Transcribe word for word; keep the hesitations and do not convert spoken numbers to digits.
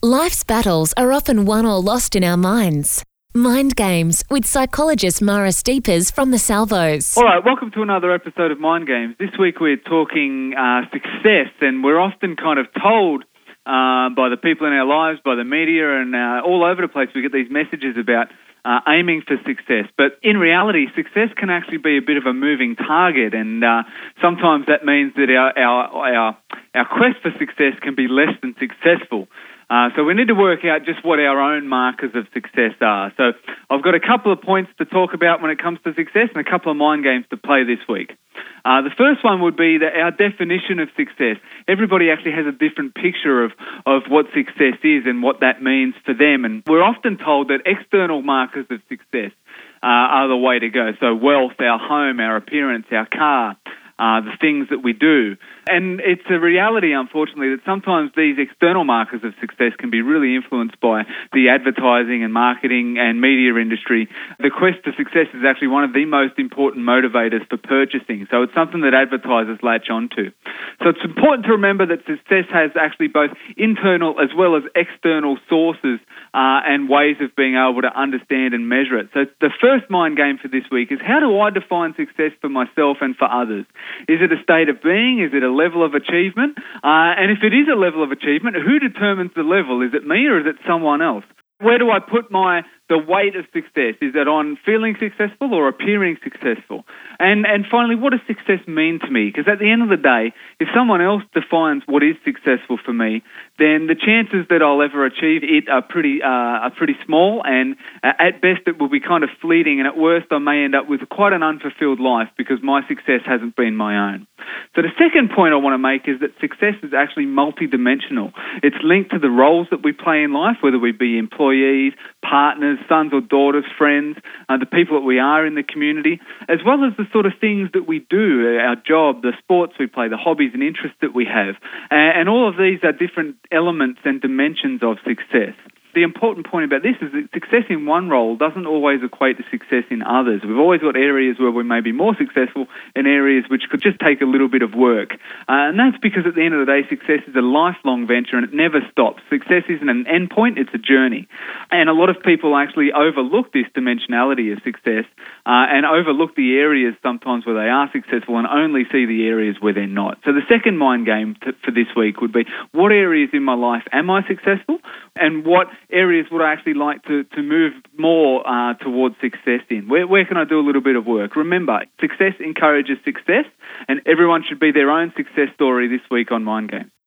Life's battles are often won or lost in our minds. Mind Games with psychologist Mara Steepers from the Salvos. All right, welcome to another episode of Mind Games. This week we're talking uh, success, and we're often kind of told uh, by the people in our lives, by the media, and uh, all over the place we get these messages about uh, aiming for success. But in reality, success can actually be a bit of a moving target, and uh, sometimes that means that our, our, our, our quest for success can be less than successful. Uh, so we need to work out just what our own markers of success are. So I've got a couple of points to talk about when it comes to success and a couple of mind games to play this week. Uh, the first one would be that our definition of success. Everybody actually has a different picture of, of what success is and what that means for them. And we're often told that external markers of success uh, are the way to go. So wealth, our home, our appearance, our car, Uh, the things that we do. And it's a reality, unfortunately, that sometimes these external markers of success can be really influenced by the advertising and marketing and media industry. The quest for success is actually one of the most important motivators for purchasing. So it's something that advertisers latch onto. So it's important to remember that success has actually both internal as well as external sources uh, and ways of being able to understand and measure it. So the first mind game for this week is, how do I define success for myself and for others? Is it a state of being? Is it a level of achievement? Uh, and if it is a level of achievement, who determines the level? Is it me or is it someone else? Where do I put my the weight of success? Is it on feeling successful or appearing successful? And and finally, what does success mean to me? Because at the end of the day, if someone else defines what is successful for me, then the chances that I'll ever achieve it are pretty uh, are pretty small, and uh, at best it will be kind of fleeting, and at worst I may end up with quite an unfulfilled life because my success hasn't been my own. So the second point I want to make is that success is actually multidimensional. It's linked to the roles that we play in life, whether we be employees, partners, sons or daughters, friends, uh, the people that we are in the community, as well as the sort of things that we do, our job, the sports we play, the hobbies and interests that we have. And, and all of these are different elements and dimensions of success. The important point about this is that success in one role doesn't always equate to success in others. We've always got areas where we may be more successful and areas which could just take a little bit of work. Uh, and that's because at the end of the day, success is a lifelong venture and it never stops. Success isn't an end point, it's a journey. And a lot of people actually overlook this dimensionality of success uh, and overlook the areas sometimes where they are successful and only see the areas where they're not. So the second mind game t- for this week would be, what areas in my life am I successful, and what areas would I actually like to, to move more uh, towards success in? Where, where can I do a little bit of work? Remember, success encourages success, and everyone should be their own success story this week on Mind Game.